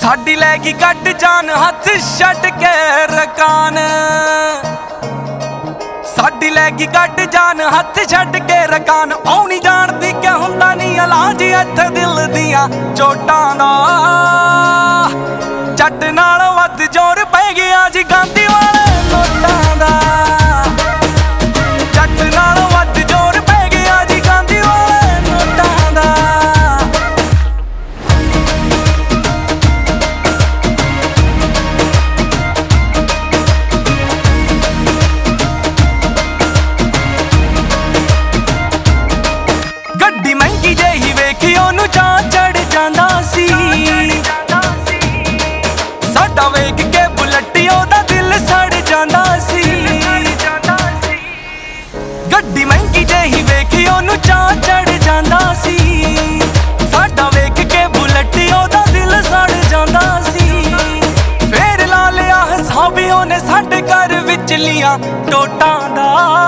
साडी लैगी cut जान हथ छड्ड के रकान, साडी लैगी कट जान हथ छड्ड के रकान। औनी जानदी क्या हुंदा नहीं इलाज इत्थे दिल दियां चोटां दा। जट नाल वध जोर पै गया जी गांधी वाले नोटां दा। जट नाल वध जोर पै गया जी गांधी वाले नोटां दा। गड्डी महंगी जेही वेखी ओनू चाह चढ़ जांदा सी। साडा वेख के बुलट्टी ओदा दिल सड़ जांदा सी। गड्डी महंगी जेही वेखी ओनू चाह चढ़ जांदा सी। साडा वेख के बुलट्टी ओदा दिल सड़ जांदा सी। फेर ला लिया हिसाब ओने साडे घर विचलियां टोटां दा।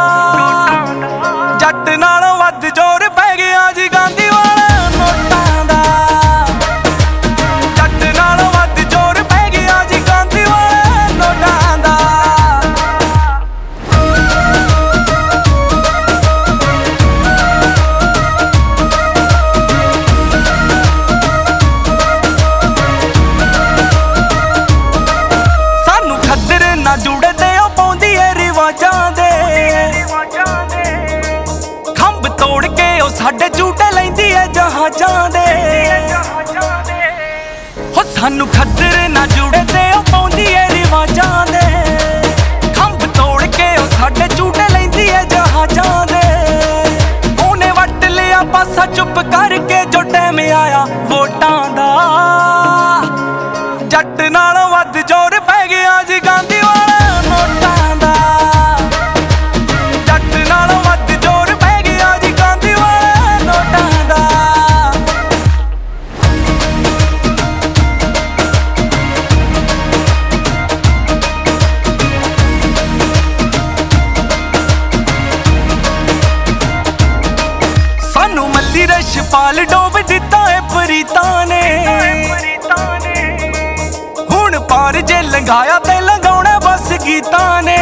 जट नाल वध जोर पै गया जी गांधी वाले नोटां दा। जट नाल वध जोर पै गया जी गांधी वाले नोटां दा। सानू खद्दर ना जुड़दे ओ पौंदी ए रिवाजां दे। खंभ तोड़ के ओ साडे झूटे लैंदी है जहाजां दे। हो सानू खद्दर ना जुड़दे ओ पौंदी है रिवाजां दे। खंभ तोड़ के ओ साडे झूटे लैंदी है जहाजां दे। ओने वट लिया पासा चुप करके जो टैम आया वोटां दा। जट नाल वध जोर पै गया जी गांधी वाले नोटां दा। जट नाल वध जोर पै गया जी गांधी वाले नोटां दा। सानू मल्ली रछपाल डोब दिता है प्रीतां ने। हुण पार जे लंघाया ते लंघाउणा बस गीतां ने।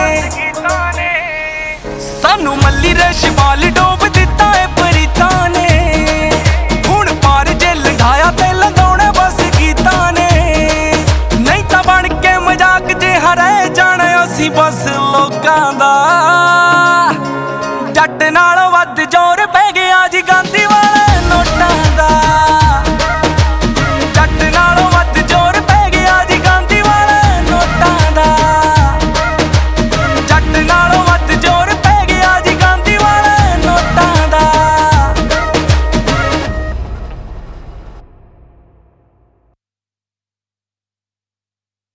सानू मल्ली रछपाल डोब दिता है प्रीतां ने। हुण पार जे लंघाया ते लंघाउणा बस गीतां ने। नहीं तां बण के मजाक जे हरे जाना असीं बस लोकां दा। जट नाल